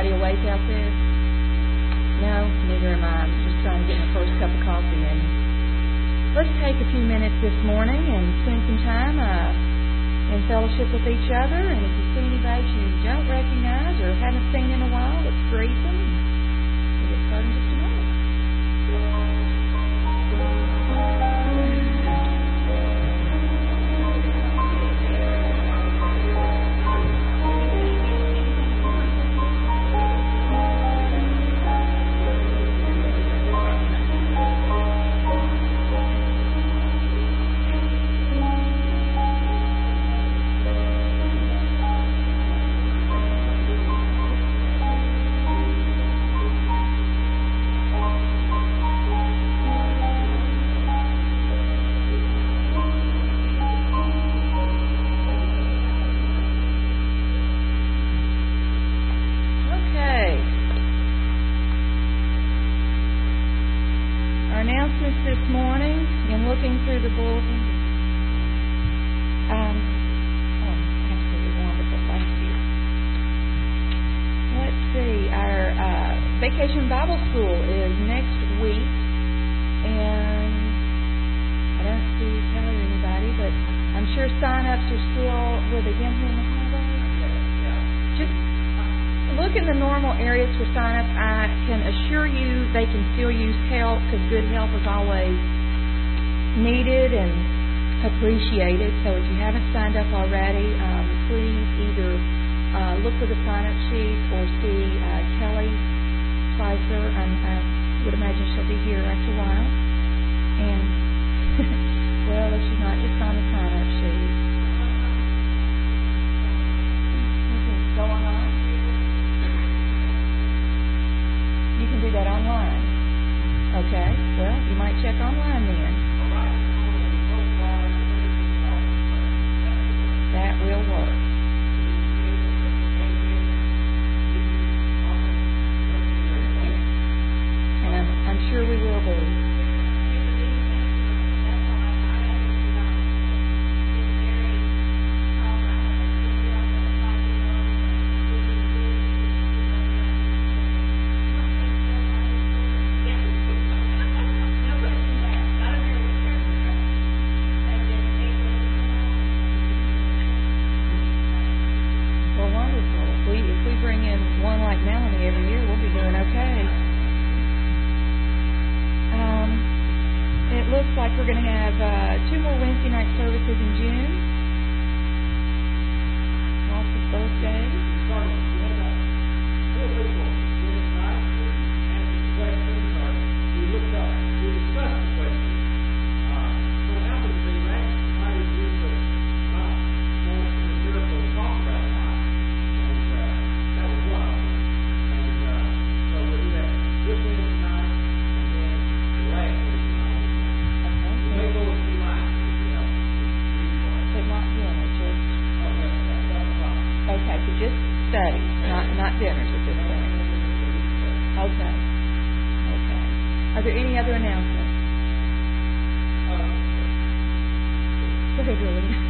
Everybody awake out there? No, neither am I. I'm just trying to get my first cup of coffee in. Let's take a few minutes this morning and spend some time in fellowship with each other. And if you see anybody you don't recognize or haven't seen in a while, let's greet them. We'll get started in just a moment. Vacation Bible School is next week, and I don't see telling anybody, but I'm sure sign-ups are still with again here in the hallway. Just look in the normal areas for sign-ups. I can assure you they can still use help because good help is always needed and appreciated. So if you haven't signed up already, please either look for the sign-up sheet or see Kelly Spicer. I would imagine she'll be here after a while. And, well, if she's not, just on the sign-up sheet. Go online. You can do that online. Okay. Well, you might check online then. That will work. I'm sure we will be. Well, wonderful. If we bring in one like Melanie every year, we'll be doing okay. It looks like we're going to have 2 more Wednesday night services in June. Lots of birthdays. Just studies, not dinners at this point. Okay. Are there any other announcements? Go ahead, Julie.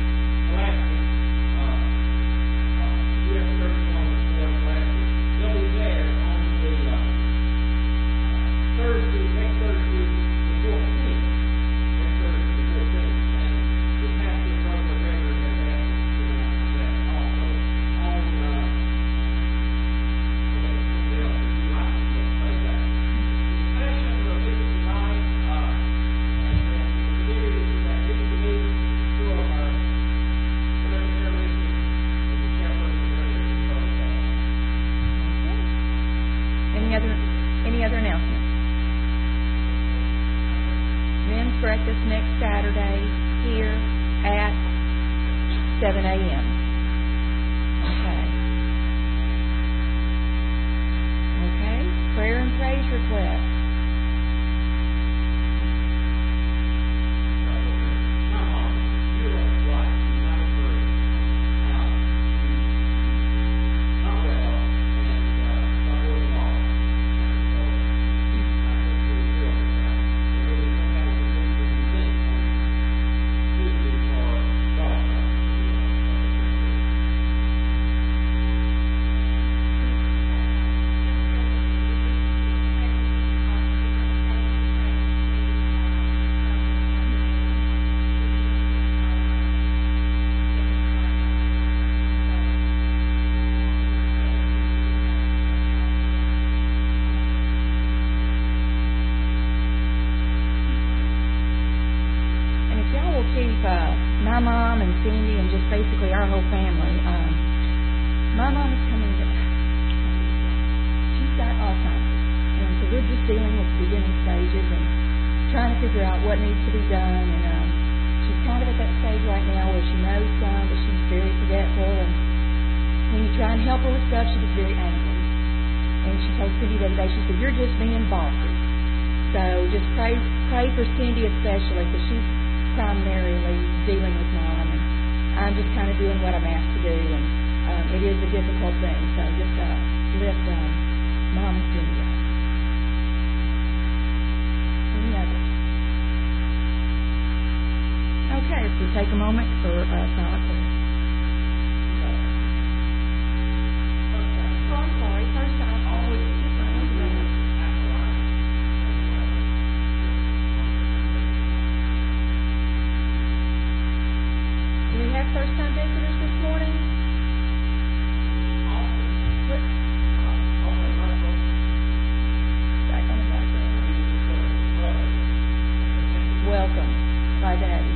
They'll be breakfast next Saturday here at 7 a.m. Okay. Okay. Prayer and praise request. My mom and Cindy and just basically our whole family. My mom is coming to, she's got Alzheimer's, and so we're just dealing with the beginning stages and trying to figure out what needs to be done. And she's kind of at that stage right now where she knows some, but she's very forgetful. And when you try and help her with stuff, she gets very angry. And she told Cindy the other day, she said, "You're just being bossy." So just pray for Cindy especially, because she's primarily dealing with Mom, and I'm just kind of doing what I'm asked to do, and it is a difficult thing. So just lift Mom and Cindy up. Any others? Okay, so take a moment for silent prayer. Oh, I'm sorry. First I'll always do silent prayer. Do we have first-time visitors this morning? Back on the background. Welcome. Bye, Daddy.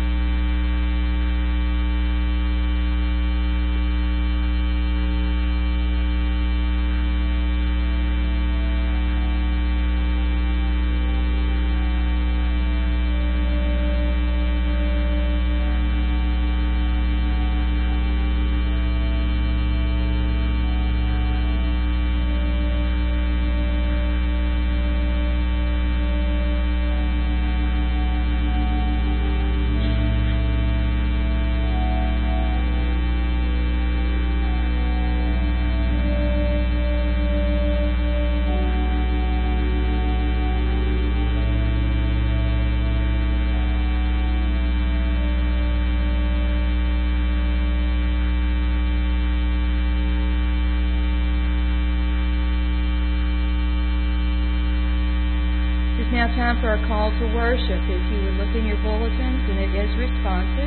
Now time for our call to worship. If you would look in your bulletins, and it is responsive.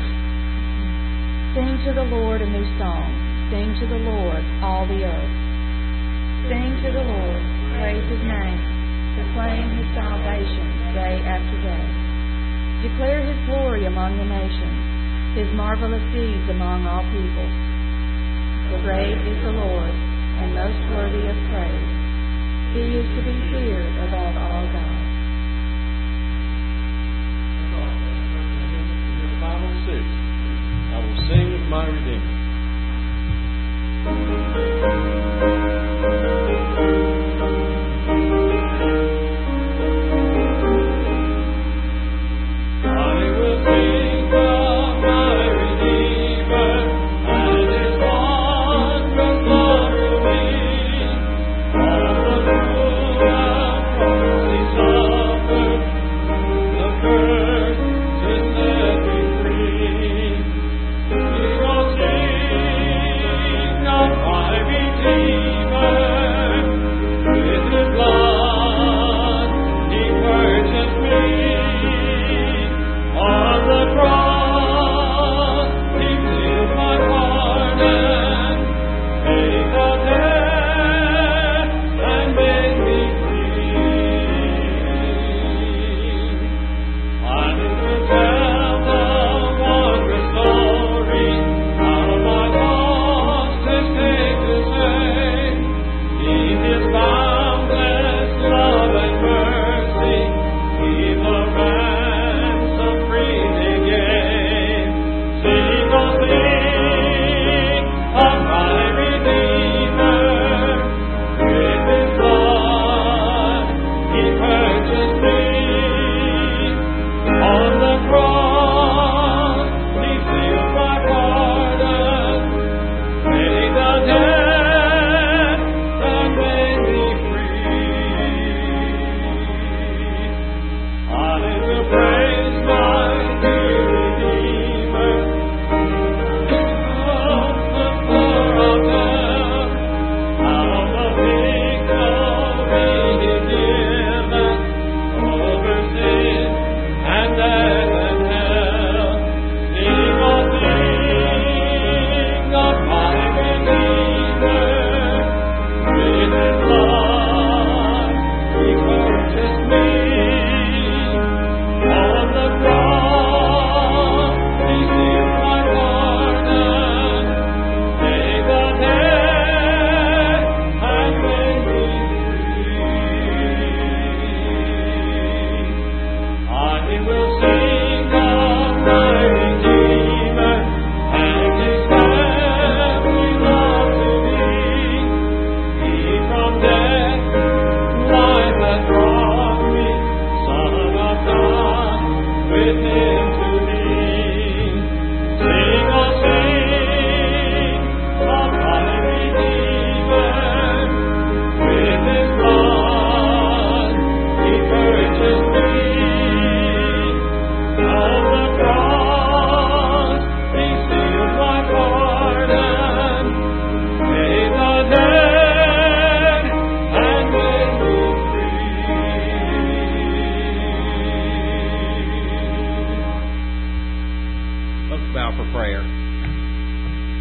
Sing to the Lord a new song. Sing to the Lord, all the earth. Sing to the Lord, praise His name. Proclaim His salvation day after day. Declare His glory among the nations, His marvelous deeds among all people. For great is the Lord, and most worthy of praise. He is to be feared above all gods. Bible 6. I will sing of my Redeemer. He was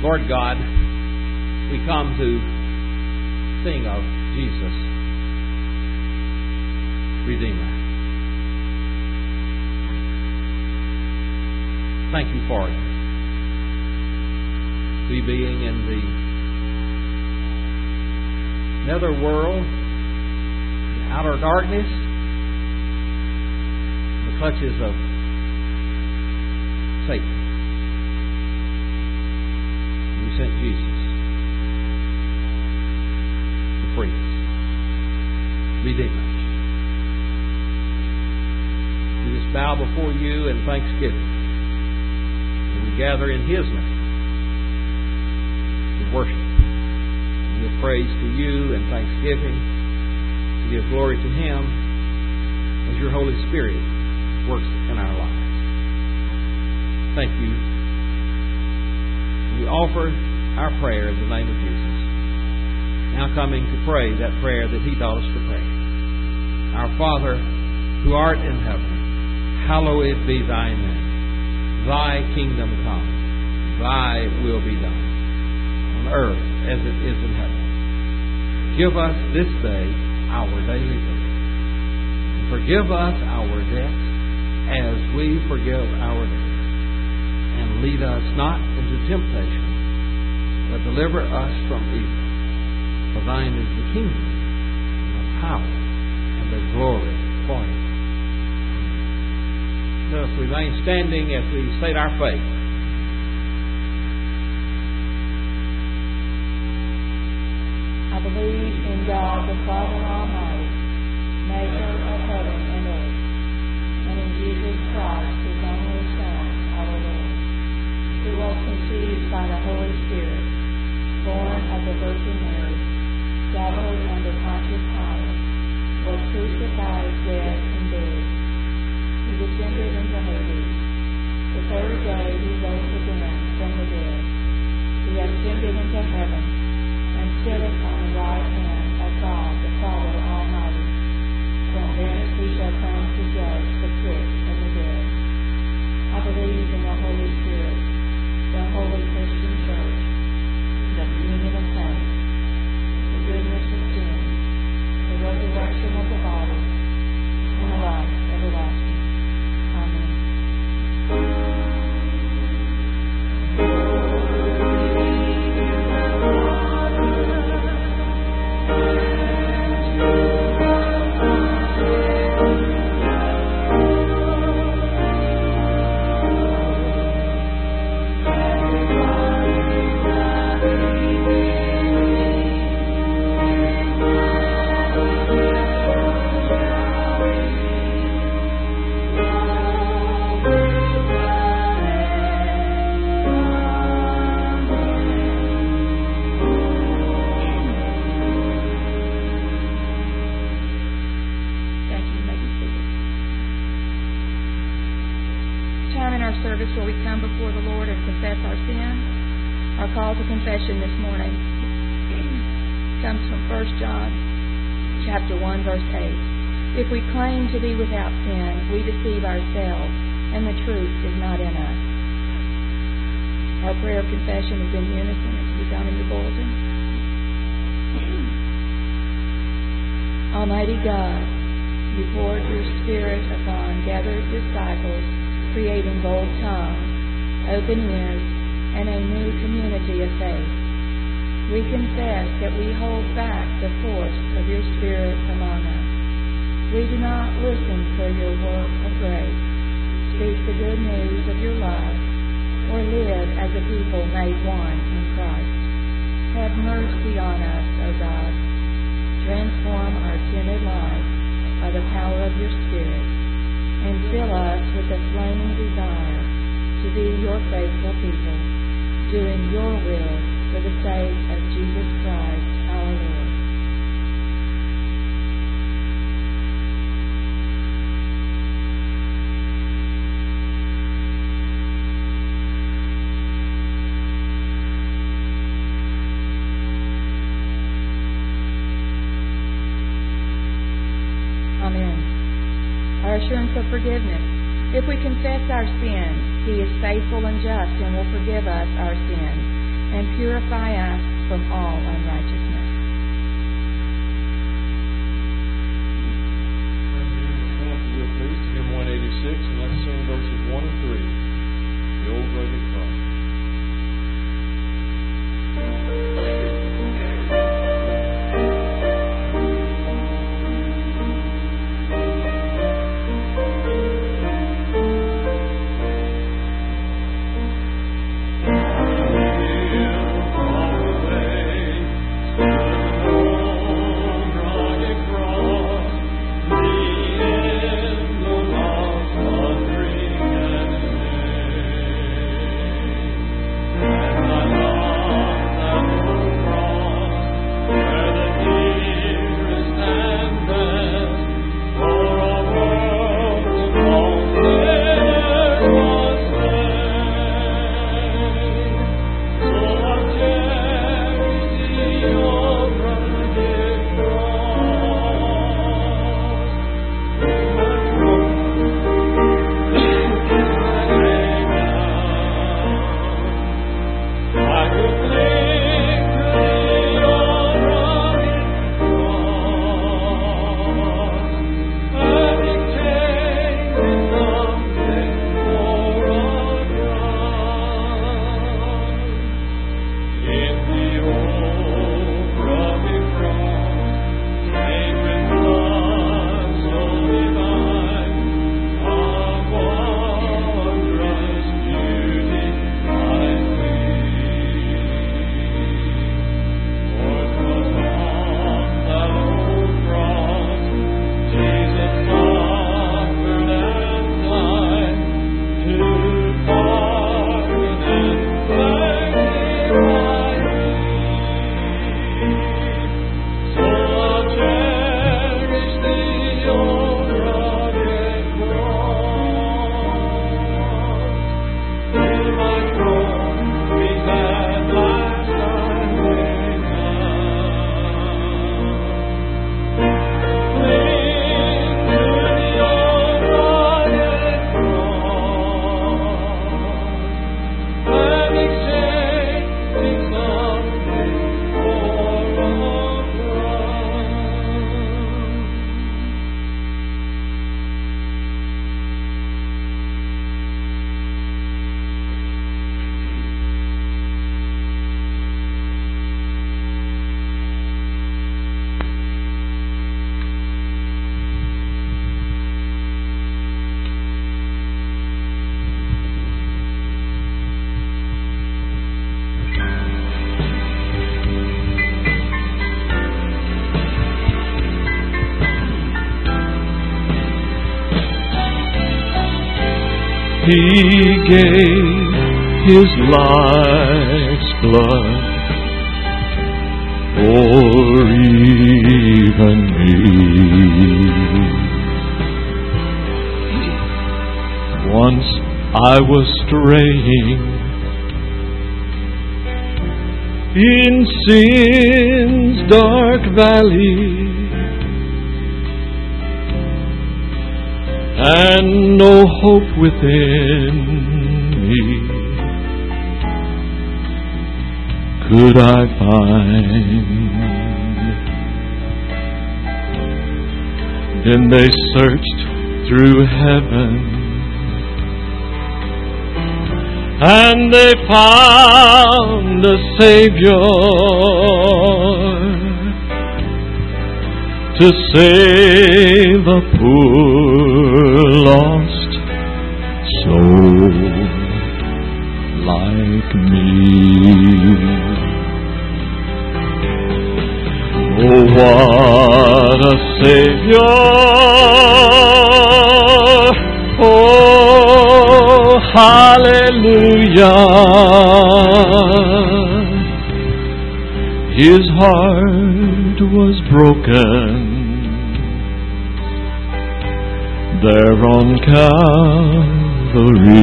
Lord God, we come to sing of Jesus, Redeemer. Thank you for it. We being in the nether world, the outer darkness, the clutches of Satan. You sent Jesus to free us, redeem us. We just bow before you in thanksgiving. And we gather in His name to worship, to give praise to you and thanksgiving, to give glory to Him as your Holy Spirit works in our lives. Thank you. We offer our prayer in the name of Jesus. Now coming to pray that prayer that He taught us to pray. Our Father, who art in heaven, hallowed be thy name. Thy kingdom come. Thy will be done, on earth as it is in heaven. Give us this day our daily bread. And forgive us our debts as we forgive our debtors. And lead us not into temptation, but deliver us from evil. For thine is the kingdom, and the power, and the glory forever. Let us remain standing as we state our faith. I believe in God the Father Almighty, maker of heaven and earth, and in Jesus Christ, His only Son, our Lord, who was conceived by the Holy Spirit, born of the Virgin Mary, suffered under Pontius Pilate, was crucified, dead, and buried. He descended into Hades. The third day He rose again from the dead. He ascended into heaven, and sitteth on the right hand of God the Father Almighty. From thence He shall come to judge the quick and the dead. I believe in the Holy Spirit, the holy Christian Church, the communion of saints, the forgiveness of sins, the resurrection of the body, and the life everlasting. Amen. Service where we come before the Lord and confess our sins. Our call to confession this morning comes from 1 John chapter 1, verse 8. If we claim to be without sin, we deceive ourselves, and the truth is not in us. Our prayer of confession is in unison. It can be found in your bulletin. Almighty God, you poured your Spirit upon gathered disciples, creating bold tongues, open ears, and a new community of faith. We confess that we hold back the force of your Spirit among us. We do not listen for your work of grace, speak the good news of your love, or live as a people made one in Christ. Have mercy on us, O God. Transform our timid lives by the power of your Spirit, and fill us with a flaming desire to be your faithful people, doing your will for the sake of Jesus Christ, our Lord. Amen. Our assurance of forgiveness. If we confess our sins, He is faithful and just and will forgive us our sins and purify us from all unrighteousness. Please, hymn 186, and let's sing verses 1 and 3. The old rugged cross. He gave His life's blood for even me. Once I was straying in sin's dark valley, and no hope within me could I find. Then they searched through heaven, and they found a Savior to save a poor lost soul like me. Oh, what a Savior! Oh, hallelujah! His heart was broken there on Calvary.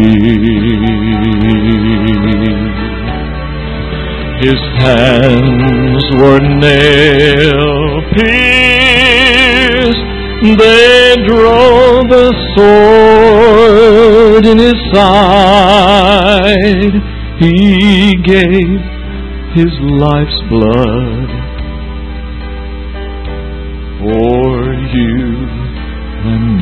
His hands were nail-pierced, they drove a sword in His side. He gave His life's blood for you and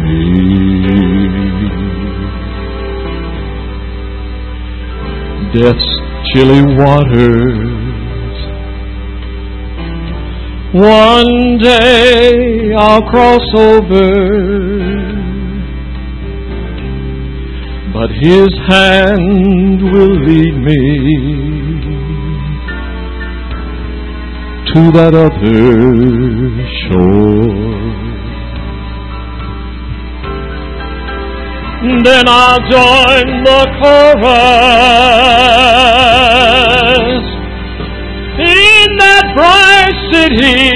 me. Death's chilly waters, one day I'll cross over, but His hand will lead me to that other shore. Then I'll join the chorus in that bright city,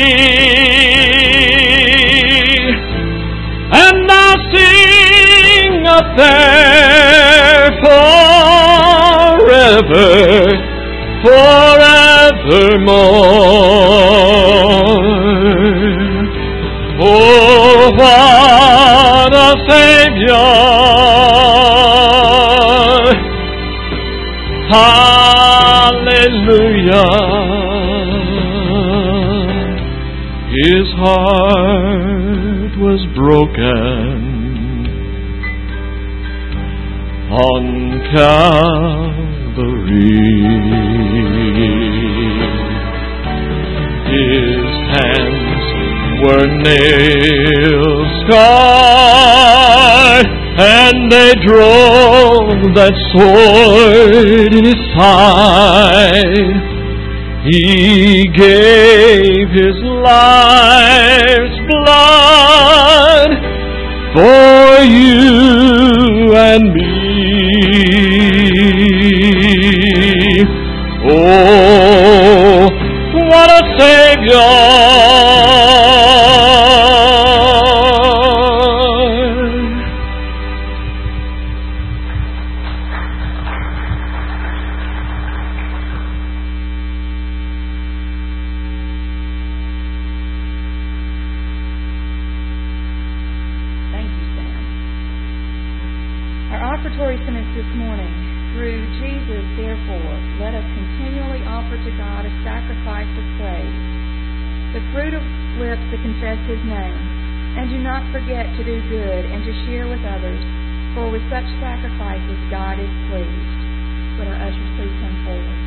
and I'll sing up there forevermore. Oh, what a Savior! Hallelujah! His heart was broken on Calvary. His hands were nail-scarred, and they drove that sword in His side. He gave His life's blood for you and me. Oh, what a Savior! Thank you, Sam. Our offertory sentence this morning: through Jesus, therefore, let us continually offer to God a sacrifice of praise, the fruit of lips that confess His name. And do not forget to do good and to share with others, for with such sacrifices God is pleased. Would our ushers please come forward?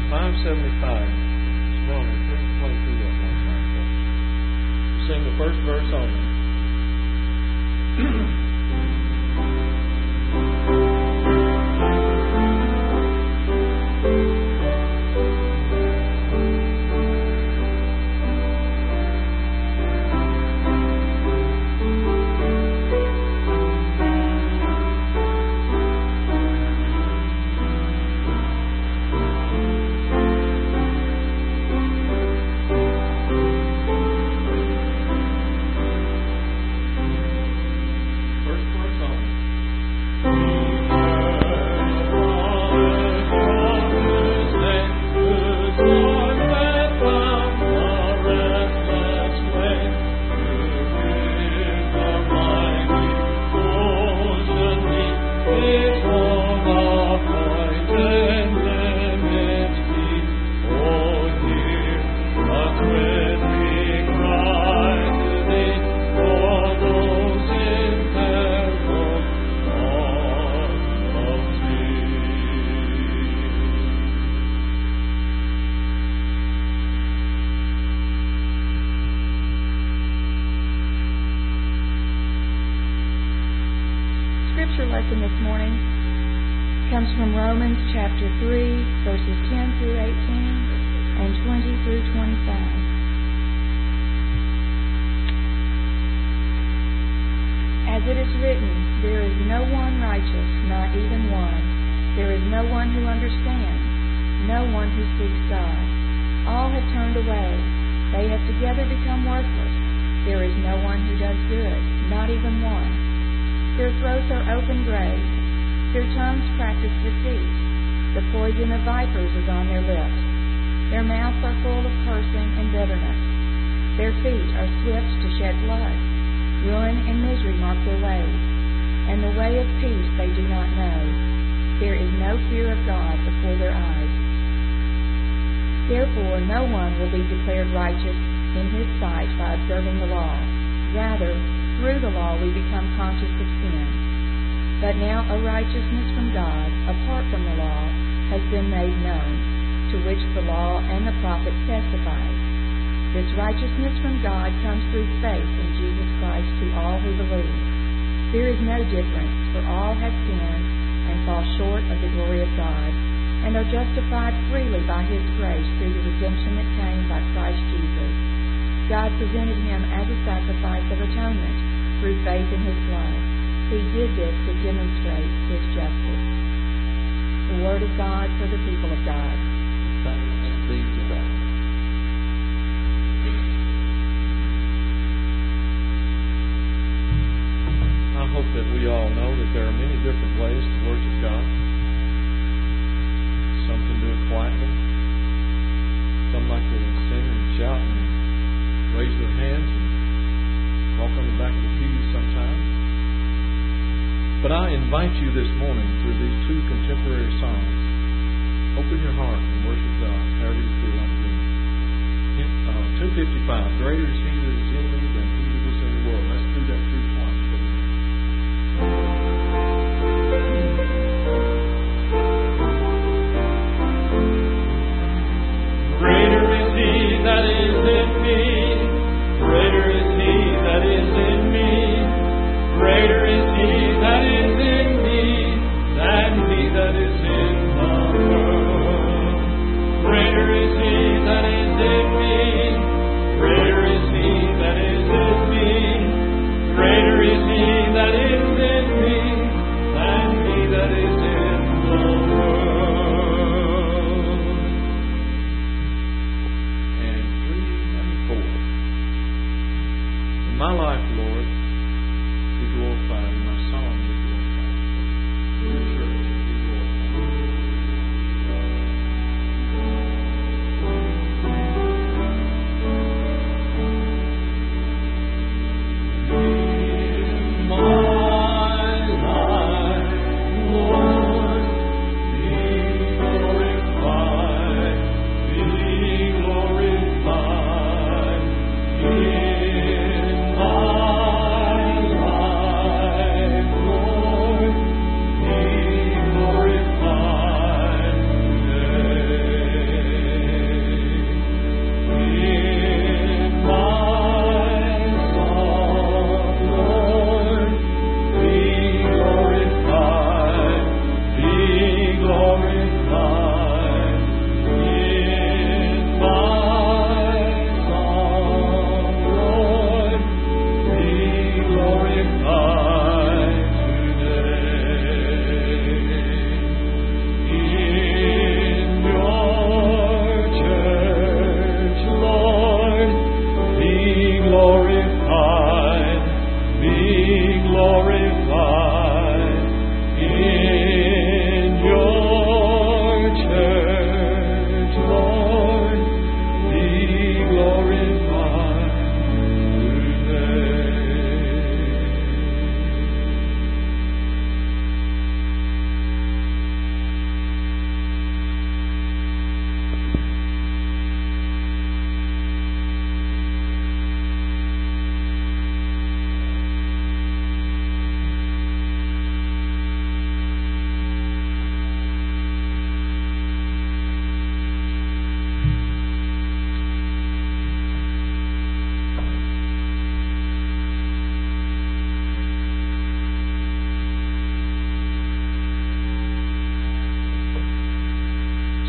575. Come on, please play through that one time for us. Sing the first verse only. Lesson this morning comes from Romans chapter 3, verses 10 through 18 and 20 through 25. As it is written, there is no one righteous, not even one. There is no one who understands, no one who seeks God. All have turned away. They have together become worthless. There is no one who does good, not even one. Their throats are open graves. Their tongues practice deceit. The poison of vipers is on their lips. Their mouths are full of cursing and bitterness. Their feet are swift to shed blood. Ruin and misery mark their ways, and the way of peace they do not know. There is no fear of God before their eyes. Therefore, no one will be declared righteous in His sight by observing the law. Rather, through the law we become conscious of sin. But now a righteousness from God, apart from the law, has been made known, to which the law and the prophets testify. This righteousness from God comes through faith in Jesus Christ to all who believe. There is no difference, for all have sinned and fall short of the glory of God, and are justified freely by His grace through the redemption that came by Christ Jesus. God presented Him as a sacrifice of atonement through faith in His blood. He did this to demonstrate His justice. The Word of God for the people of God. Thanks be to God. I hope that we all know that there are many different ways to worship God. Some can do it quietly. Some like to sing and shout and raise their hands and walk on the back of the pews sometimes. But I invite you this morning through these two contemporary songs, open your heart and worship God however you feel like doing. 255, greater is He that is in me than he that is in the world. Let's do that through twice. Greater is He that is in me. Greater is He that is in me. Greater is He that is in me than he that is in the world. Greater is He that is in me. Greater is He that is in me. Greater is He that is in me than he that is in the world. And 3 and 4. In my life, Lord, be glorified. In my song, be glorified. In your church, be glorified.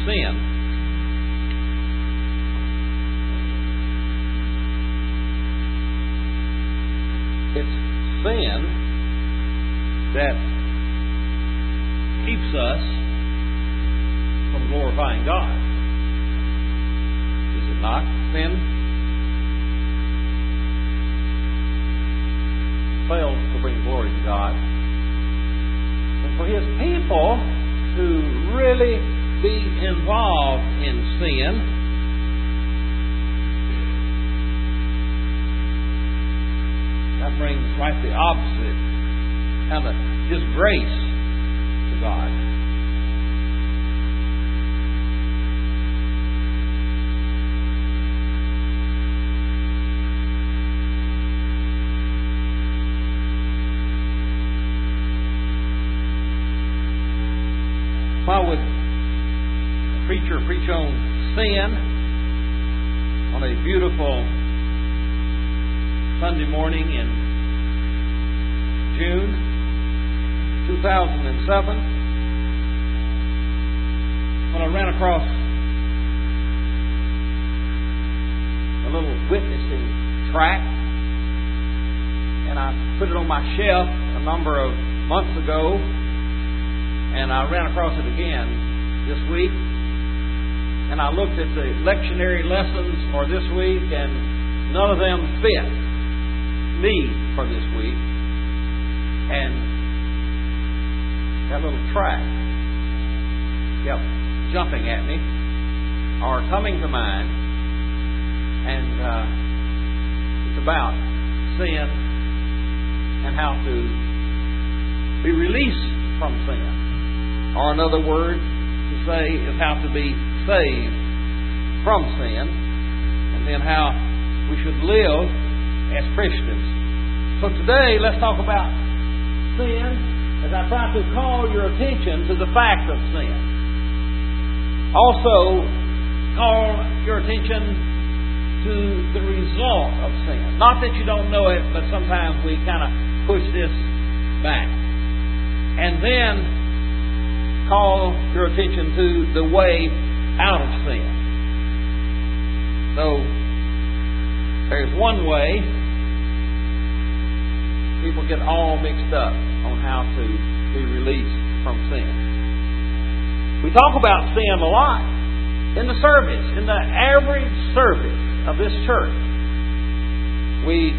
sin. It's sin that keeps us from glorifying God. Is it not? Sin fails to bring glory to God. And for His people to really be involved in sin, that brings right the opposite kind of disgrace to God. Why would a preacher preach on sin on a beautiful Sunday morning in June 2007 when I ran across a little witnessing tract, and I put it on my shelf a number of months ago, and I ran across it again this week, and I looked at the lectionary lessons for this week, and none of them fit me for this week. And that little tract kept jumping at me or coming to mind, and it's about sin and how to be released from sin. Or another word to say is how to be saved from sin, and then how we should live as Christians. So today, let's talk about sin as I try to call your attention to the fact of sin. Also, call your attention to the result of sin. Not that you don't know it, but sometimes we kind of push this back. And then call your attention to the way out of sin. So, there's one way. People get all mixed up on how to be released from sin. We talk about sin a lot in the service, in the average service of this church. We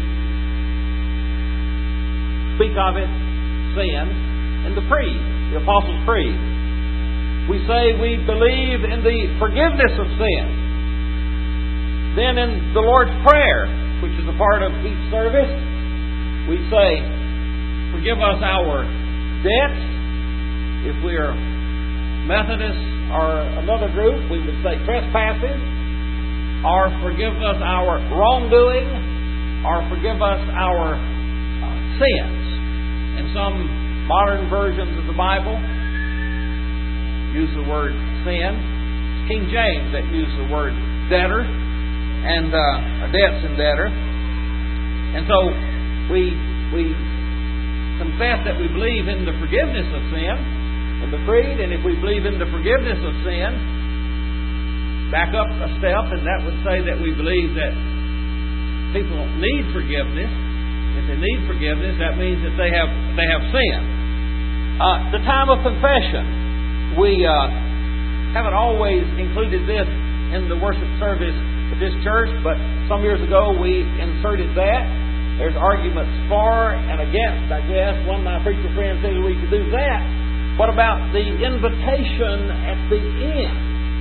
speak of it, sin, in the creed, the Apostles' Creed. We say we believe in the forgiveness of sin. Then in the Lord's Prayer, which is a part of each service, we say, forgive us our debts. If we are Methodists or another group, we would say trespasses. Or forgive us our wrongdoing. Or forgive us our sins. In some modern versions of the Bible, use the word sin. King James that used the word debtor and debts and debtor. And so we confess that we believe in the forgiveness of sin in the creed, and if we believe in the forgiveness of sin, back up a step, and that would say that we believe that people need forgiveness. If they need forgiveness, that means that they have sinned. The time of confession. We haven't always included this in the worship service at this church, but some years ago we inserted that. There's arguments for and against, I guess. One of my preacher friends said we could do that. What about the invitation at the end?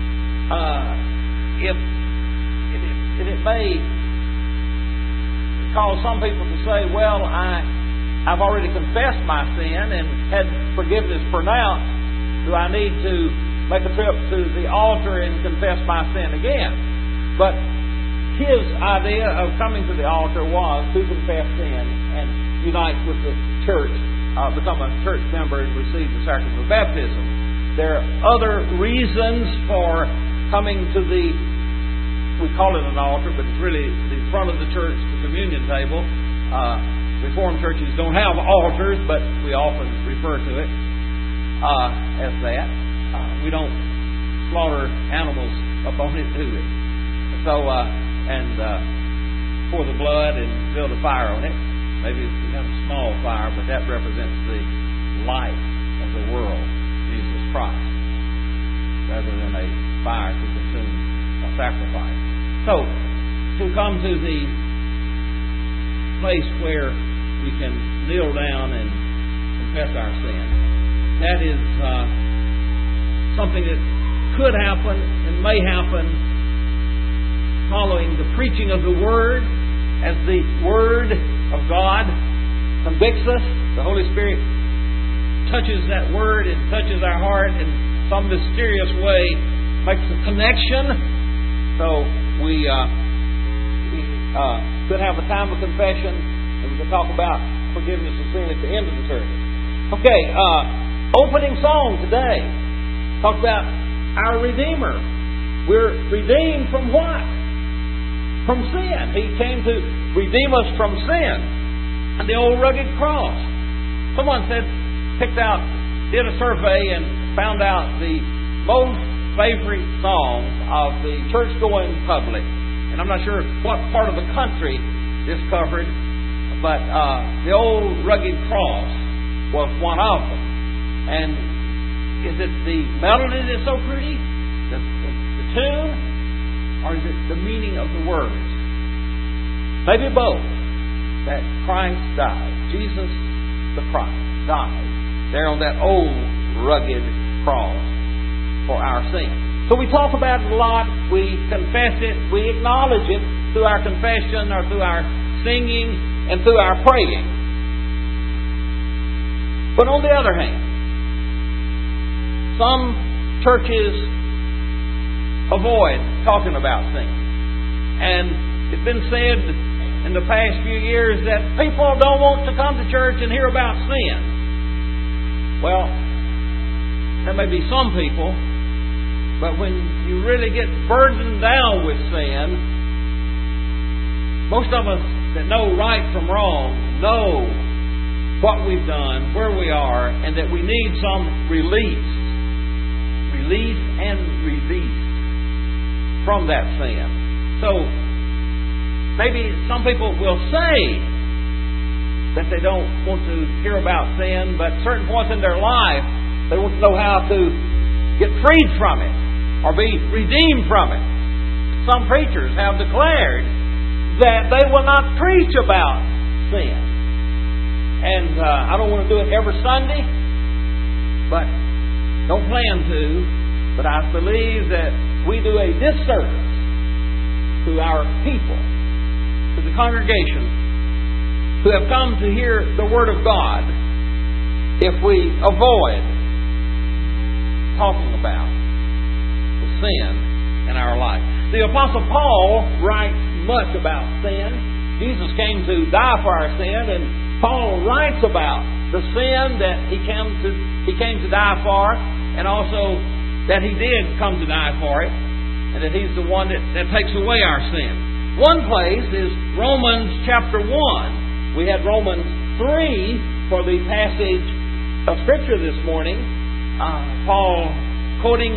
If it may cause some people to say, well, I've already confessed my sin and had forgiveness pronounced. Do I need to make a trip to the altar and confess my sin again? But his idea of coming to the altar was to confess sin and unite with the church, become a church member and receive the sacrament of baptism. There are other reasons for coming to we call it an altar, but it's really the front of the church, the communion table. Reformed churches don't have altars, but we often refer to it as that. We don't slaughter animals upon it to it. So, pour the blood and build a fire on it. Maybe it's a small fire, but that represents the light of the world, Jesus Christ, rather than a fire to consume a sacrifice. So, to come to the place where we can kneel down and confess our sin, that is something that could happen and may happen following the preaching of the Word. As the Word of God convicts us, the Holy Spirit touches that Word and touches our heart in some mysterious way, makes a connection. So we could have a time of confession, and we can talk about forgiveness of sin at the end of the service. Okay, opening song today. Talk about our Redeemer. We're redeemed from what? From sin. He came to redeem us from sin. And the old rugged cross. Someone did a survey and found out the most favorite songs of the church-going public. And I'm not sure what part of the country this covered, but the old rugged cross was one of them. And is it the melody that's so pretty? The tune? Or is it the meaning of the words? Maybe both. That Christ died. Jesus the Christ died there on that old rugged cross for our sins. So we talk about it a lot. We confess it. We acknowledge it through our confession or through our singing and through our praying. But on the other hand, some churches avoid talking about sin. And it's been said in the past few years that people don't want to come to church and hear about sin. Well, there may be some people, but when you really get burdened down with sin, most of us that know right from wrong know what we've done, where we are, and that we need some release and release from that sin. So maybe some people will say that they don't want to hear about sin, but certain points in their life they want to know how to get freed from it or be redeemed from it. Some preachers have declared that they will not preach about sin. And I don't want to do it every Sunday, but don't plan to. But I believe that we do a disservice to our people, to the congregation who have come to hear the Word of God, if we avoid talking about the sin in our life. The Apostle Paul writes much about sin. Jesus came to die for our sin, and Paul writes about the sin that He came to die for, and also that He did come to die for it, and that He's the one that takes away our sin. One place is Romans chapter 1. We had Romans 3 for the passage of Scripture this morning. Paul quoting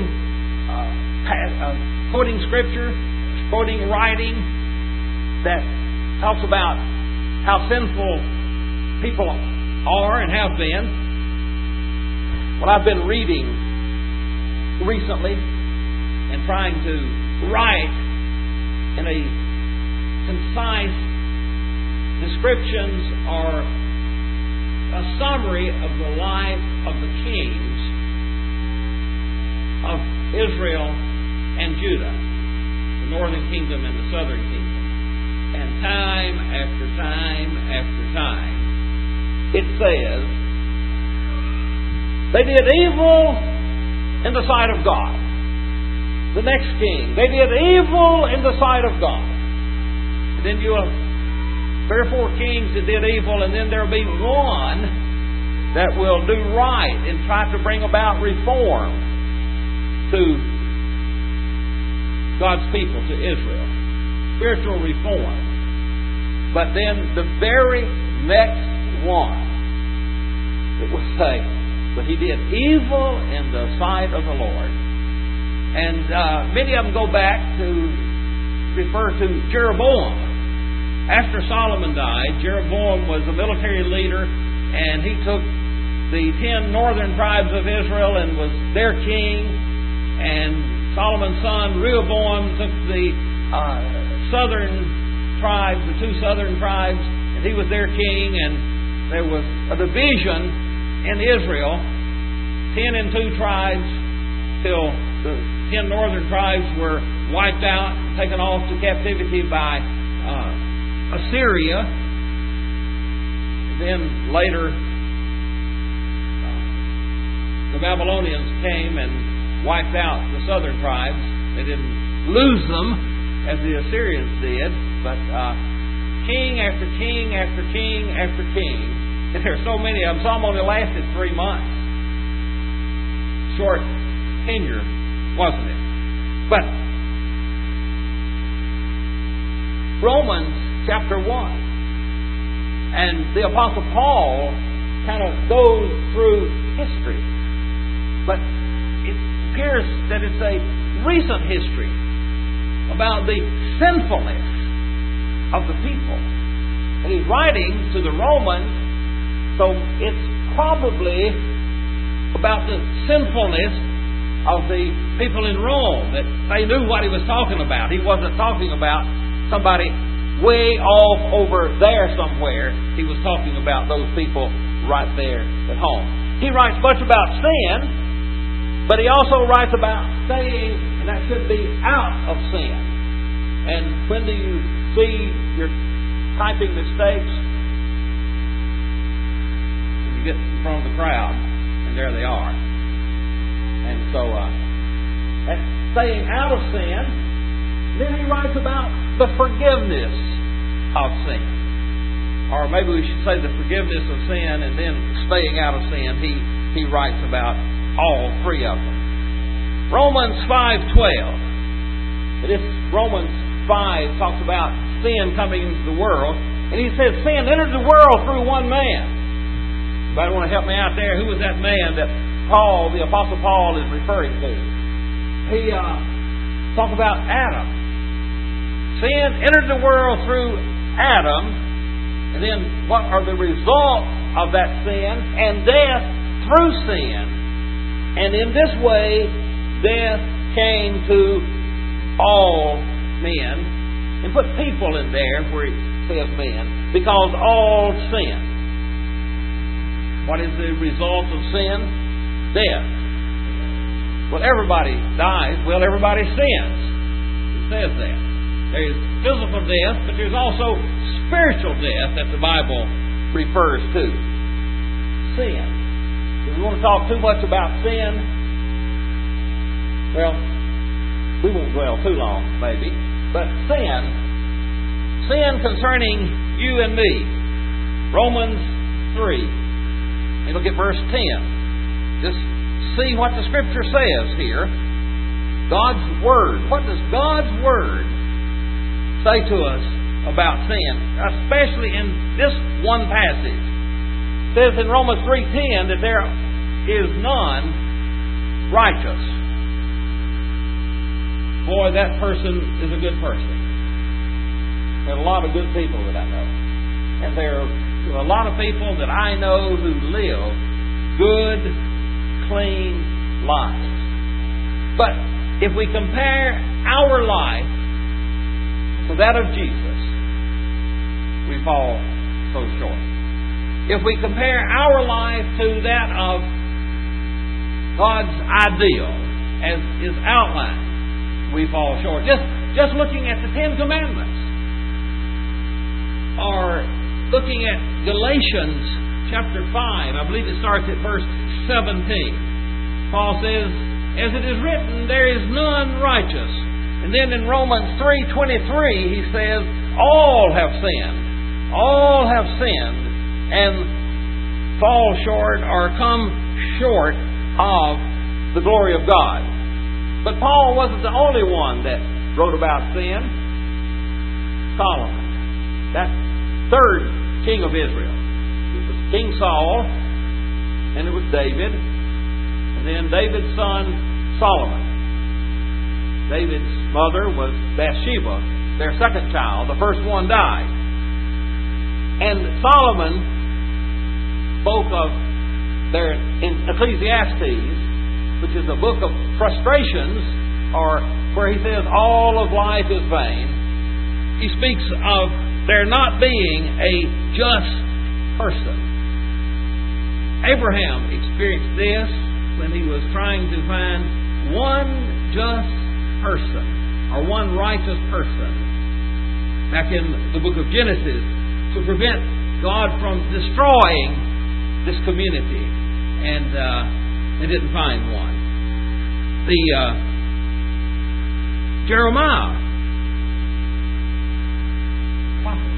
Scripture, quoting writing that talks about how sinful people are and have been. What I've been reading recently and trying to write in a concise descriptions or a summary of the life of the kings of Israel and Judah, the northern kingdom and the southern kingdom. And time after time after time, it says, they did evil in the sight of God. The next king, they did evil in the sight of God. And then you have 3 or 4 kings that did evil, and then there'll be one that will do right and try to bring about reform to God's people, to Israel. Spiritual reform. But then the very next one, it will say, but he did evil in the sight of the Lord. And many of them go back to refer to Jeroboam. After Solomon died, Jeroboam was a military leader, and he took the 10 northern tribes of Israel and was their king. And Solomon's son Rehoboam took the southern tribes, the 2 southern tribes, and he was their king. And there was a division in Israel, 10 and 2 tribes, till the 10 northern tribes were wiped out, taken off to captivity by Assyria. Then later, the Babylonians came and wiped out the southern tribes. They didn't lose them as the Assyrians did, but king after king after king after king. And there are so many of them. Some only lasted 3 months. Short tenure, wasn't it? But Romans chapter 1 and the Apostle Paul kind of goes through history. But it appears that it's a recent history about the sinfulness of the people. And he's writing to the Romans, so it's probably about the sinfulness of the people in Rome, that they knew what he was talking about. He wasn't talking about somebody way off over there somewhere. He was talking about those people right there at home. He writes much about sin, but he also writes about staying, and that should be out of sin. And when do you see your typing mistakes? When you get in front of the crowd, and there they are. And so, that's staying out of sin. Then he writes about the forgiveness of sin. Or maybe we should say the forgiveness of sin and then staying out of sin. He writes about all 3 of them. Romans 5:12. This Romans 5 talks about sin coming into the world. And he says sin entered the world through one man. Anybody want to help me out there? Who was that man that Paul, the Apostle Paul, is referring to? He talks about Adam. Sin entered the world through Adam, and then what are the results of that sin? And death through sin. And in this way, death came to all men. And put people in there where it says men, because all sin. What is the result of sin? Death. Well, everybody dies. Well, everybody sins. It says that. There's physical death, but there's also spiritual death that the Bible refers to. Sin. If we want to talk too much about sin, well, we won't dwell too long, maybe. But sin concerning you and me. Romans 3. And look at verse 10. Just see what the Scripture says here. God's Word. What does God's Word say to us about sin? Especially in this one passage. It says in Romans 3:10 that there is none righteous. Boy, that person is a good person. There are a lot of good people that I know. And there are a lot of people that I know who live good, clean lives. But if we compare our life to that of Jesus, we fall so short. If we compare our life to that of God's ideal as is outlined, we fall short. Just looking at the 10 Commandments, or looking at Galatians chapter 5, I believe it starts at verse 17. Paul says, as it is written, there is none righteous. And then in Romans 3:23 he says, all have sinned. All have sinned and fall short or come short of the glory of God. But Paul wasn't the only one that wrote about sin. Solomon, that third king of Israel. It was King Saul, and it was David, and then David's son Solomon. David's mother was Bathsheba, their second child. The first one died. And Solomon spoke of there in Ecclesiastes, which is a book of frustrations, or where he says all of life is vain. He speaks of there not being a just person. Abraham experienced this when he was trying to find one just person, or one righteous person, back in the book of Genesis, to prevent God from destroying this community. And they didn't find one. Jeremiah, prophet,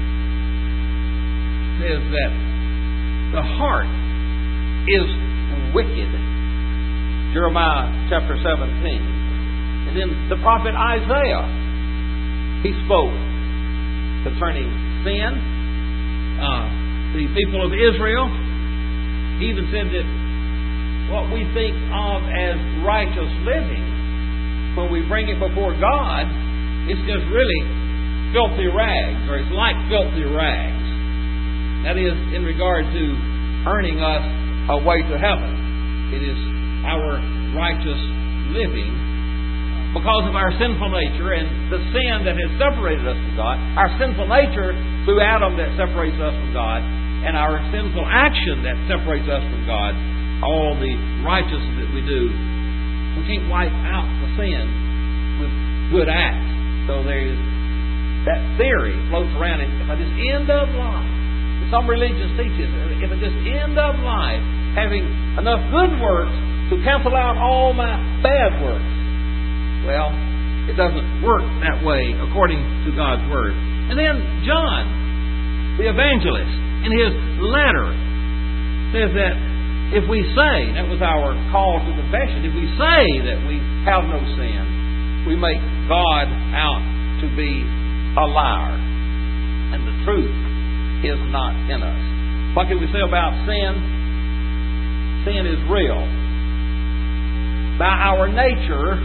says that the heart is wicked. Jeremiah chapter 17. And then the prophet Isaiah, he spoke concerning sin. The people of Israel, he even said that what we think of as righteous living, when we bring it before God, it's just really filthy rags, or it's like filthy rags. That is in regard to earning us a way to heaven. It is our righteous living because of our sinful nature and the sin that has separated us from God. Our sinful nature through Adam that separates us from God, and our sinful action that separates us from God. All the righteousness that we do, we can't wipe out the sin with good acts. So there's that theory floats around. If I just end up life, some religions teach it, if I just end up life having enough good works to cancel out all my bad works, well, it doesn't work that way according to God's Word. And then John, the evangelist, in his letter, says that if we say, that was our call to confession, if we say that we have no sin, we make God out to be a liar, and the truth is not in us. What can we say about sin? Sin is real. By our nature,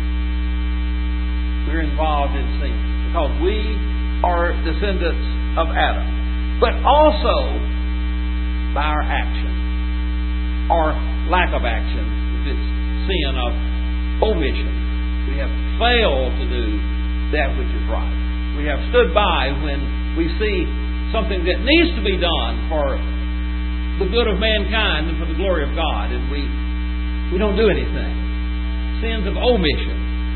we're involved in sin because we are descendants of Adam. But also by our action, or lack of action, if it's sin of omission. We have failed to do that which is right. We have stood by when we see something that needs to be done for the good of mankind and for the glory of God, and we don't do anything. Sins of omission.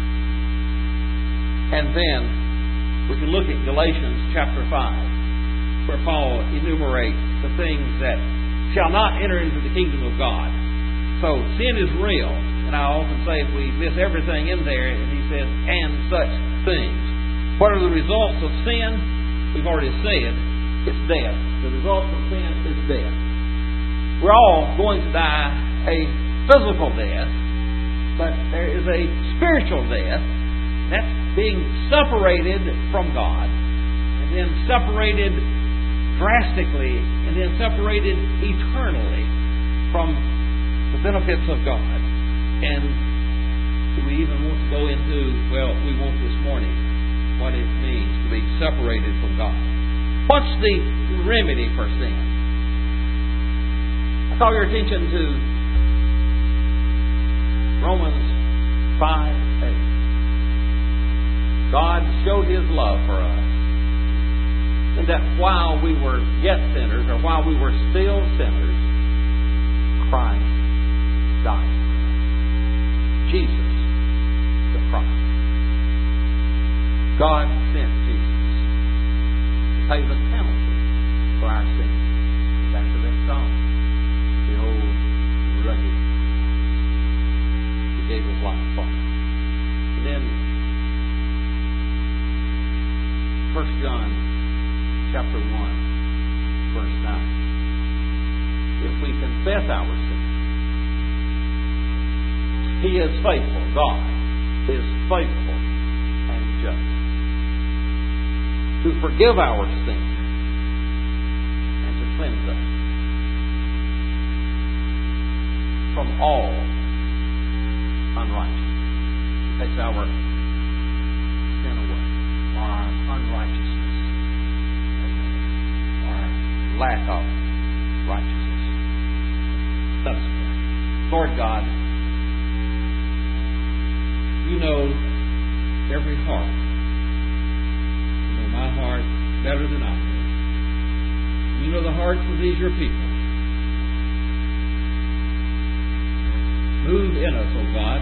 And then we can look at Galatians chapter 5, where Paul enumerates the things that shall not enter into the kingdom of God. So sin is real. And I often say if we miss everything in there, and he says, and such things. What are the results of sin? We've already said, it's death. The result of sin is death. We're all going to die a physical death, but there is a spiritual death. That's being separated from God, and then separated drastically, and then separated eternally from the benefits of God. And do we even want to go into, well, we won't this morning, what it means to be separated from God. What's the remedy for sin? I call your attention to Romans 5:8. God showed His love for us, and that while we were yet sinners, or while we were still sinners, Christ died. Jesus, the Christ. God sent Jesus to pay the penalty for our sins. Back to that song. Behold, rugged. He gave His life for us. And then 1 John chapter 1, verse 9. If we confess our sins, He is faithful. God is faithful and just to forgive our sins and to cleanse us from all unrighteousness. That's our sin away, or our unrighteousness away, or our lack of righteousness. Let us pray. Lord God, You know every heart. You know my heart better than I do. You know the hearts of these your people. Move in us, O God.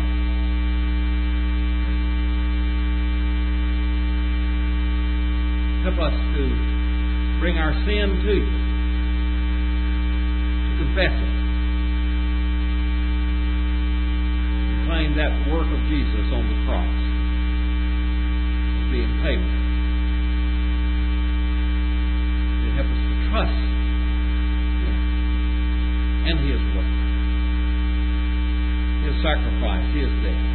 Help us to bring our sin to You, to confess it, and claim that work of Jesus on the cross as being payment. And help us to trust Him and His work, His sacrifice, His death,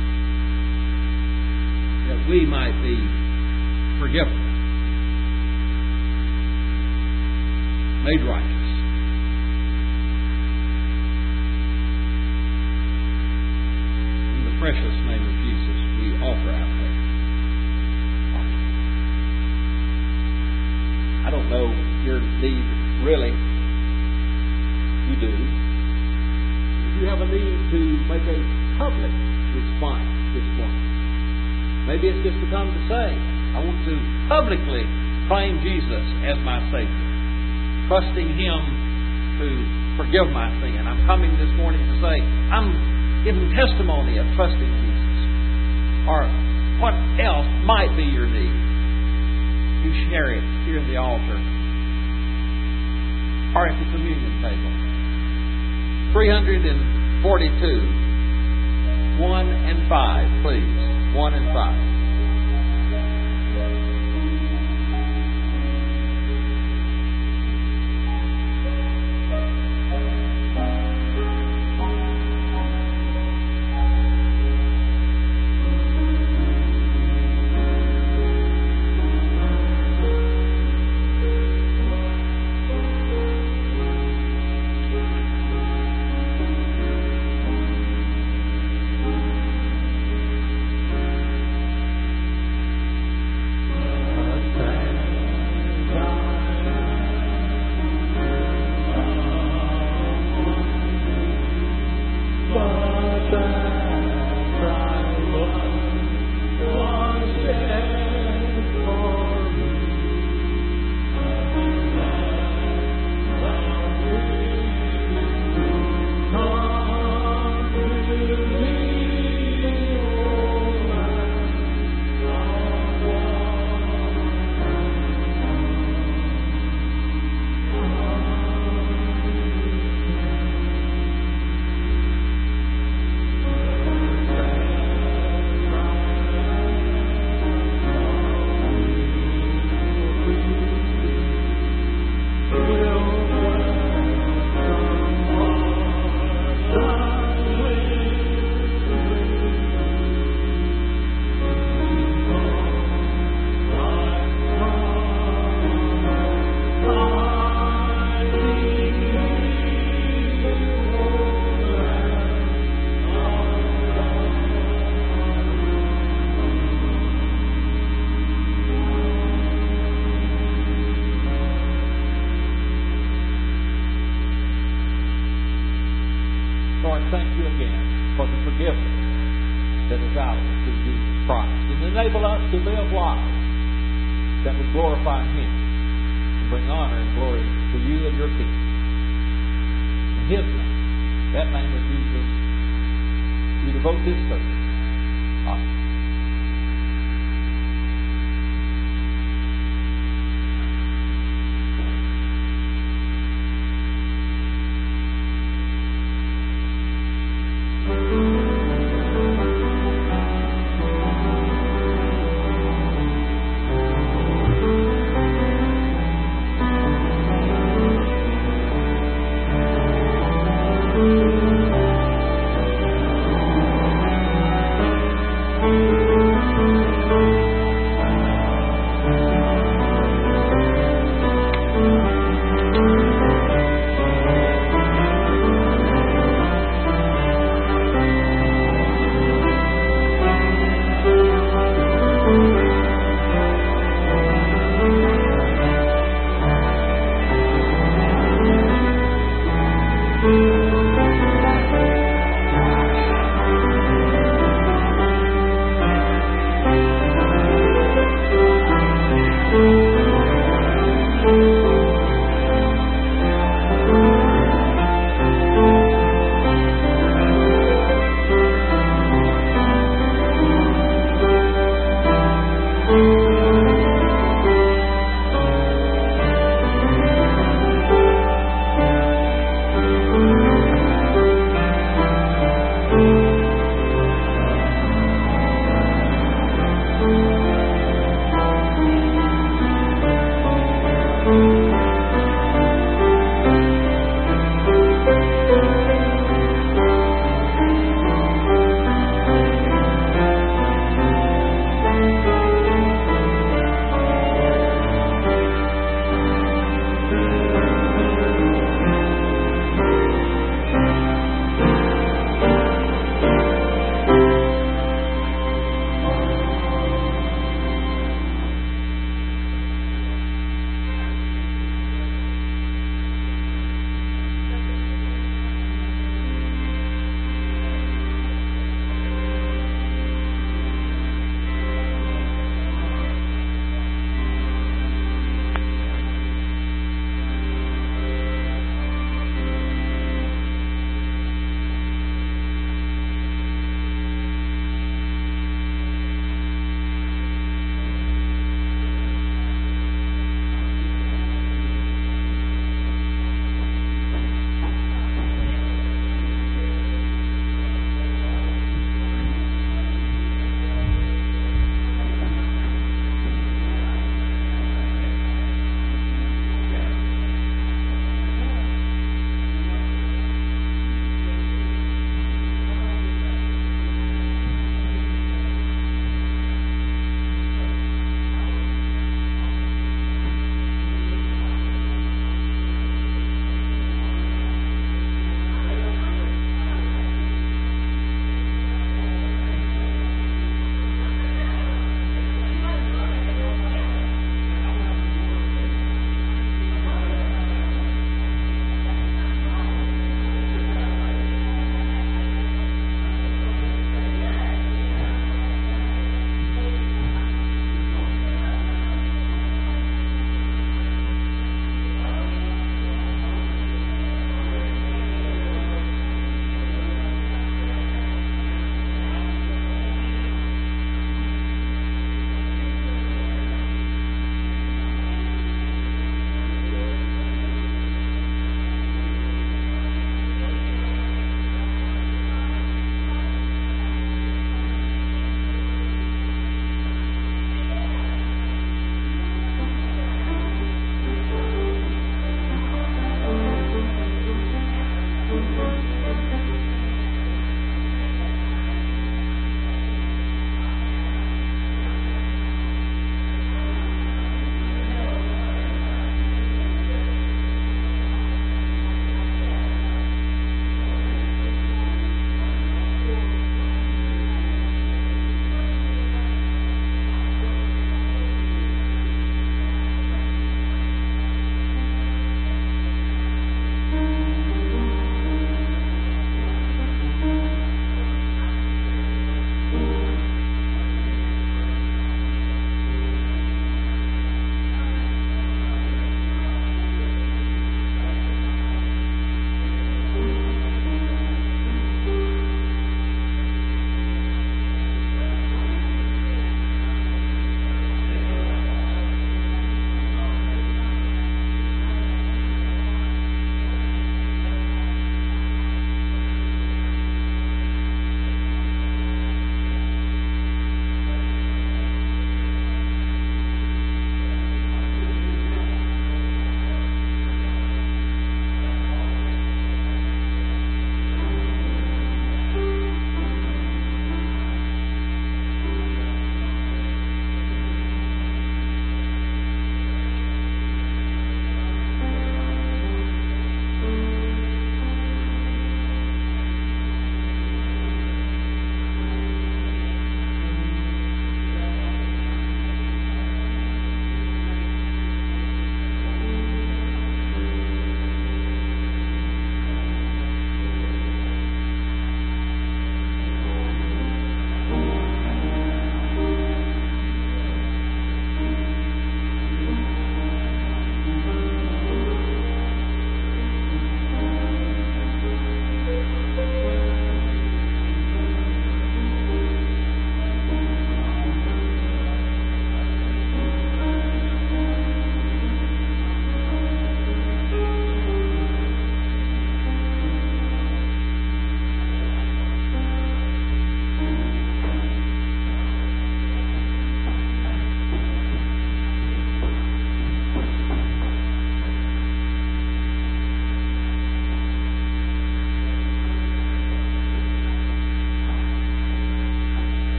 that we might be forgiven, made righteous. In the precious name of Jesus, we offer our prayer. I don't know your need, really. You do. If you have a need to make a public response this morning, maybe it's just to come to say, I want to publicly claim Jesus as my Savior, trusting Him to forgive my sin. I'm coming this morning to say, I'm giving testimony of trusting Jesus. Or what else might be your need? You share it here at the altar or at the communion table. 342, 1 and 5, please. 1 and 5. Lord, thank You again for the forgiveness that is ours through Jesus Christ, and enable us to live lives that would glorify Him and bring honor and glory to You and Your kingdom. In His name, that name of Jesus, we devote this service. Amen.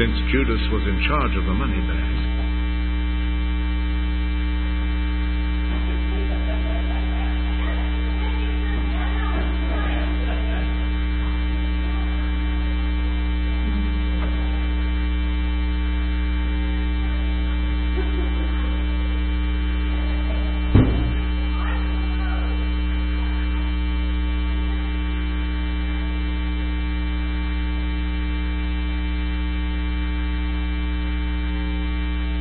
since Judas was in charge of the money bag.